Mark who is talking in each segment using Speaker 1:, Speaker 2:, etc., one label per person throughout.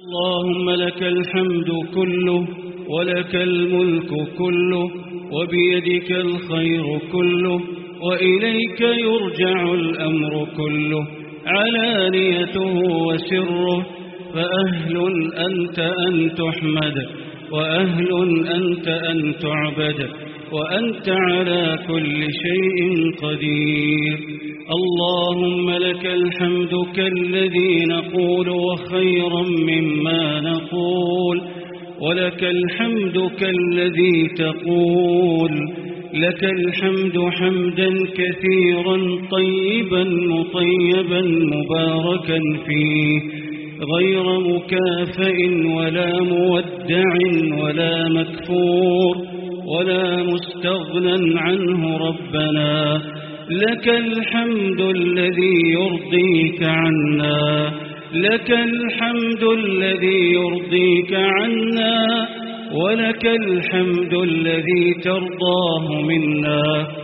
Speaker 1: اللهم لك الحمد كله ولك الملك كله وبيدك الخير كله وإليك يرجع الأمر كله علانيته وسره، فأهل أنت أن تحمد وأهل أنت أن تعبد وأنت على كل شيء قدير. اللهم لك الحمد كالذي نقول وخيرا مما نقول، ولك الحمد كالذي تقول. لك الحمد حمدا كثيرا طيبا مطيبا مباركا فيه، غير مكافئ ولا مودع ولا مكفور ولا مستغنى عنه ربنا. لك الحمد الذي يرضيك عنا، لك الحمد الذي يرضيك عنا، ولك الحمد الذي ترضاه منا.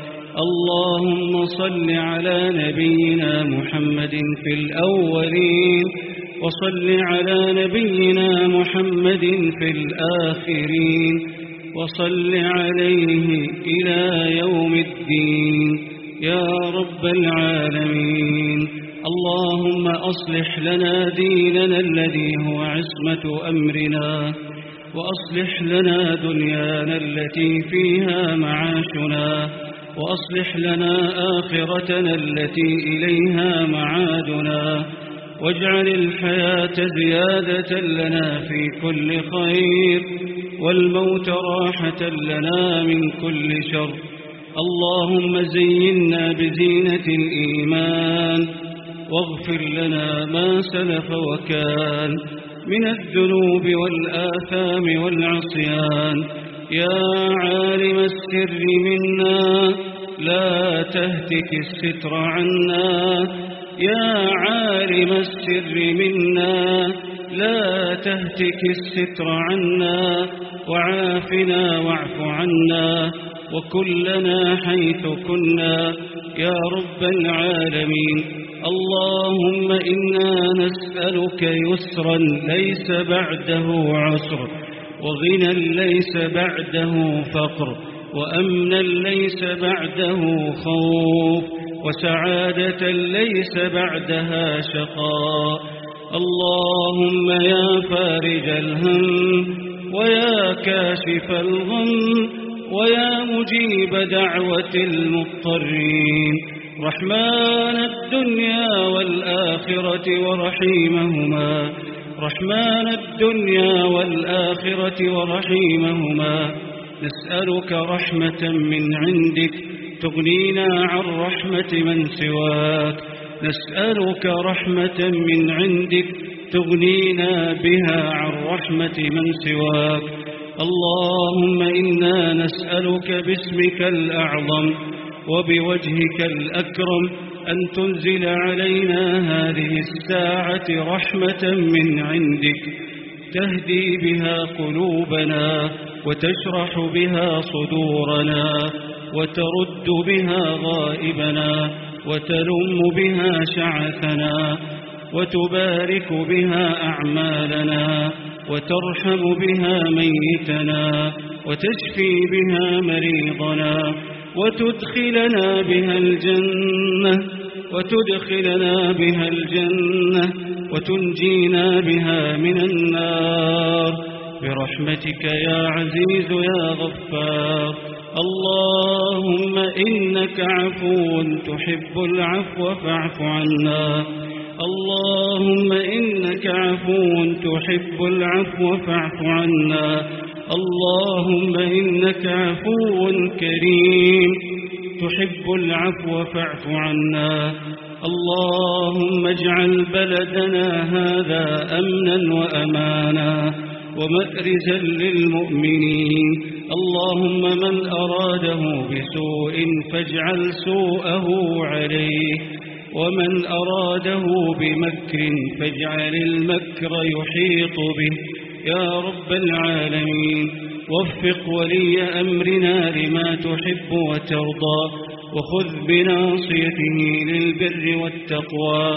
Speaker 1: اللهم صل على نبينا محمد في الأولين، وصل على نبينا محمد في الآخرين، وصل عليه إلى يوم الدين يا رب العالمين. اللهم أصلح لنا ديننا الذي هو عصمة أمرنا، وأصلح لنا دنيانا التي فيها معاشنا، وأصلح لنا آخرتنا التي إليها معادنا، واجعل الحياة زيادة لنا في كل خير، والموت راحة لنا من كل شر. اللهم زينا بزينة الإيمان، واغفر لنا ما سلف وكان من الذنوب والآثام والعصيان. يا عالم السر منا لا تهتك الستر عنا، يا عالم السر منا لا تهتك الستر عنا، وعافنا واعف عنا، وكلنا حيث كنا يا رب العالمين. اللهم إنا نسألك يسرا ليس بعده عسر، وغنى ليس بعده فقر، وأمنا ليس بعده خوف، وسعادة ليس بعدها شقاء. اللهم يا فارج الهم، ويا كاشف الغم، ويا مجيب دعوة المضطرين، رحمن الدنيا والآخرة ورحيمهما، رحمن الدنيا والآخرة ورحيمهما. نسألك رحمة من عندك تغنينا عن رحمة من سواك، نسألك رحمة من عندك تغنينا بها عن رحمة من سواك. اللهم إنا نسألك باسمك الأعظم وبوجهك الأكرم أن تنزل علينا هذه الساعة رحمة من عندك، تهدي بها قلوبنا، وتشرح بها صدورنا، وترد بها غائبنا، وتلم بها شعثنا، وتبارك بها أعمالنا، وترحم بها ميتنا، وتشفي بها مريضنا، وتدخلنا بها الجنة، وتدخلنا بها الجنة، وتنجينا بها من النار برحمتك يا عزيز يا غفار. اللهم إنك عفو تحب العفو فاعف عنا، اللهم إنك عفو تحب العفو فاعف عنا، اللهم إنك عفو كريم تحب العفو فاعف عنا. اللهم اجعل بلدنا هذا أمنا وأمانا ومأرزا للمؤمنين. اللهم من أراده بسوء فاجعل سوءه عليه، ومن أراده بمكر فاجعل المكر يحيط به يا رب العالمين. وفق ولي أمرنا لما تحب وترضى، وخذ بناصيته للبر والتقوى،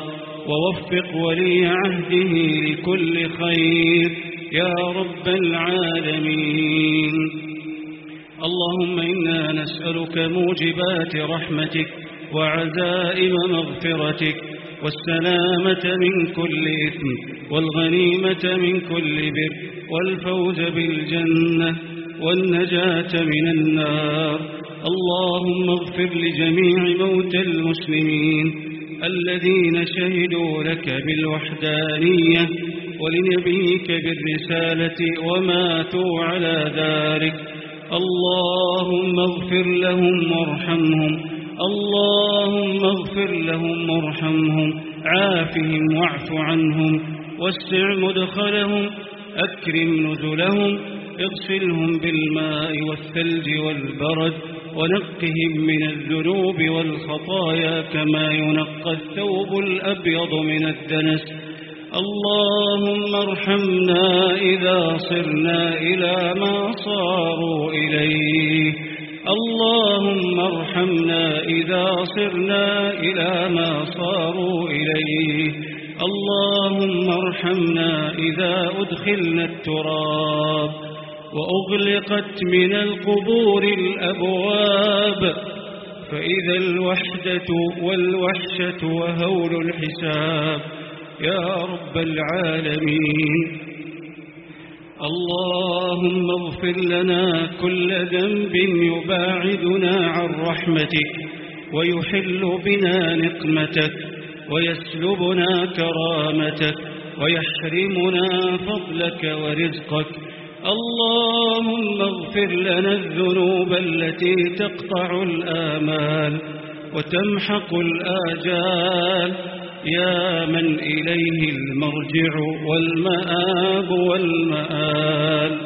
Speaker 1: ووفق ولي عهده لكل خير يا رب العالمين. اللهم إنا نسألك موجبات رحمتك وعزائم مغفرتك والسلامة من كل إثم والغنيمة من كل بر والفوز بالجنة والنجاة من النار. اللهم اغفر لجميع موتى المسلمين الذين شهدوا لك بالوحدانية ولنبيك بالرسالة وماتوا على ذلك. اللهم اغفر لهم وارحمهم، اللهم اغفر لهم وارحمهم، عافهم واعف عنهم، وسع مدخلهم، أكرم نزلهم، اغسلهم بالماء والثلج والبرد، ونقهم من الذنوب والخطايا كما ينقى الثوب الأبيض من الدنس. اللهم ارحمنا إذا صرنا إلى ما صاروا إليه، اللهم ارحمنا إذا صرنا إلى ما صاروا إليه، اللهم ارحمنا إذا أدخلنا التراب وأغلقت من القبور الأبواب، فإذا الوحدة والوحشة وهول الحساب يا رب العالمين. اللهم اغفر لنا كل ذنب يباعدنا عن رحمتك ويحل بنا نقمتك ويسلبنا كرامتك ويحرمنا فضلك ورزقك. اللهم اغفر لنا الذنوب التي تقطع الآمال وتمحق الآجال يا من إليه المرجع والمآب والمآل.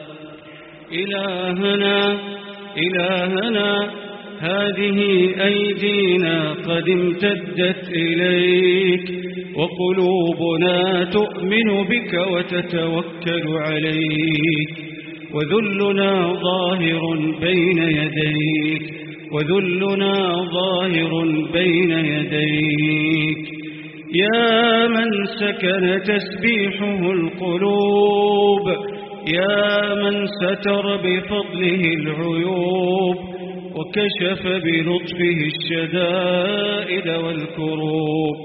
Speaker 1: إلهنا هذه أيدينا قد امتدت إليك وقلوبنا تؤمن بك وتتوكل عليك، وذلنا ظاهر بين يديك، وذلنا ظاهر بين يديك. يا من سكن تسبيحه القلوب، يا من ستر بفضله العيوب وكشف بلطفه الشدائد والكروب.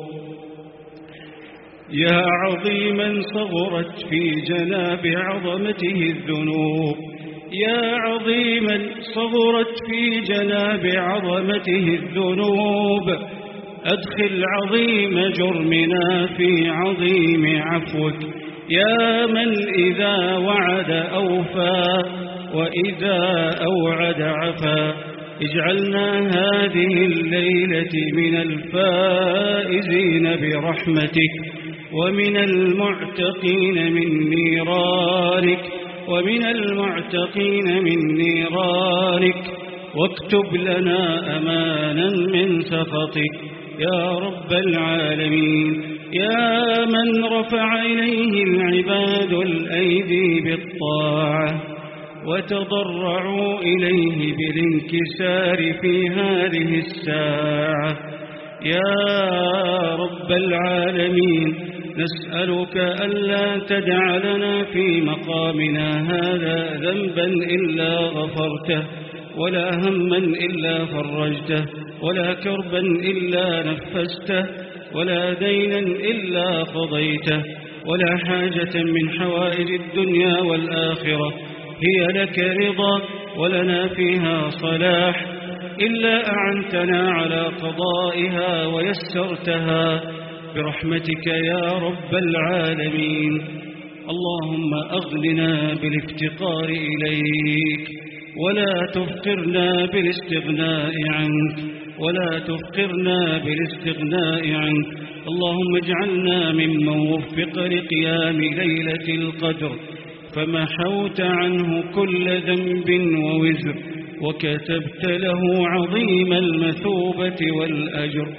Speaker 1: يا عظيما صغرت في جناب عظمته الذنوب، يا عظيما صغرت في جناب عظمته الذنوب، أدخل عظيم جرمنا في عظيم عفوك. يا من إذا وعد أوفى وإذا أوعد عفا، اجعلنا هذه الليلة من الفائزين برحمتك ومن المعتقين من نيرانك، ومن المعتقين من نيرانك، واكتب لنا أمانا من سخطك يا رب العالمين. يا من رفع إليه العباد الأيدي بالطاعة وتضرعوا إليه بالانكسار في هذه الساعة يا رب العالمين، نسألك ألا تدع لنا في مقامنا هذا ذنبا إلا غفرته، ولا هما إلا فرجته، ولا كربا إلا نفسته، ولا دينا إلا قضيته، ولا حاجة من حوائج الدنيا والآخرة هي لك رضا ولنا فيها صلاح إلا أعنتنا على قضائها ويسرتها برحمتك يا رب العالمين. اللهم أغننا بالافتقار إليك ولا تفقرنا بالاستغناء عنك، ولا تفقرنا بالاستغناء عنك. اللهم اجعلنا ممن وفق لقيام ليلة القدر فمحوت عنه كل ذنب ووزر وكتبت له عظيم المثوبة والأجر.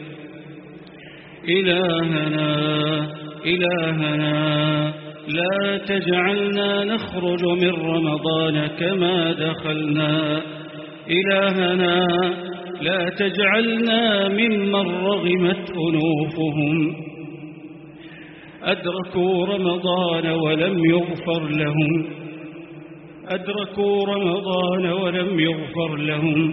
Speaker 1: إلهنا لا تجعلنا نخرج من رمضان كما دخلنا، إلهنا لا تجعلنا ممن رغمت أنوفهم، أدركوا رمضان ولم يغفر لهم، أدركوا رمضان ولم يغفر لهم.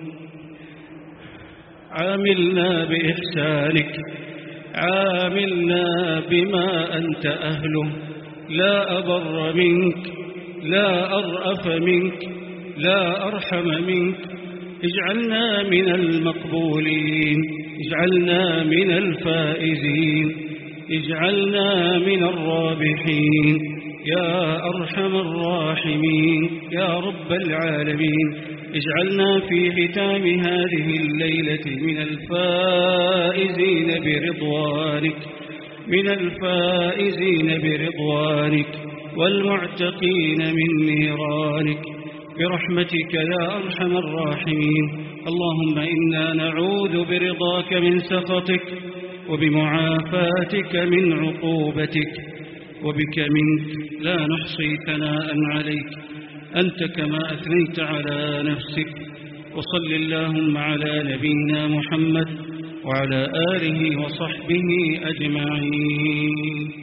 Speaker 1: عاملنا بإحسانك، عاملنا بما أنت أهله، لا أبر منك، لا أرأف منك، لا أرحم منك. اجعلنا من المقبولين، اجعلنا من الفائزين، اجعلنا من الرابحين يا أرحم الراحمين يا رب العالمين. اجعلنا في ختام هذه الليلة من الفائزين برضوانك، من الفائزين برضوانك والمعتقين من نيرانك برحمتك يا أرحم الراحمين. اللهم إنا نعوذ برضاك من سخطك، وبمعافاتك من عقوبتك، وبك منك لا نحصي ثناء عليك أنت كما أثنيت على نفسك. وصل اللهم على نبينا محمد وعلى آله وصحبه أجمعين.